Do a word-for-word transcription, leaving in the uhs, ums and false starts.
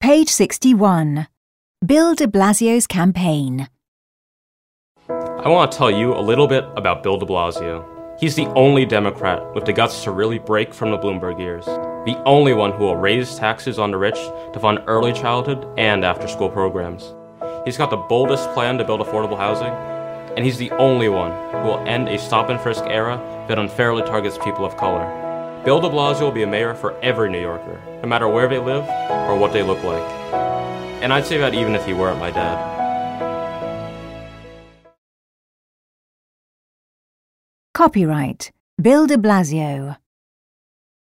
Page sixty-one. Bill de Blasio's campaign. I want to tell you a little bit about Bill de Blasio. He's the only Democrat with the guts to really break from the Bloomberg years. The only one who will raise taxes on the rich to fund early childhood and after-school programs. He's got the boldest plan to build affordable housing, and he's the only one who will end a stop-and-frisk era that unfairly targets people of color. Bill de Blasio will be a mayor for every New Yorker, no matter where they live or what they look like. And I'd say that even if he weren't my dad. Copyright Bill de Blasio.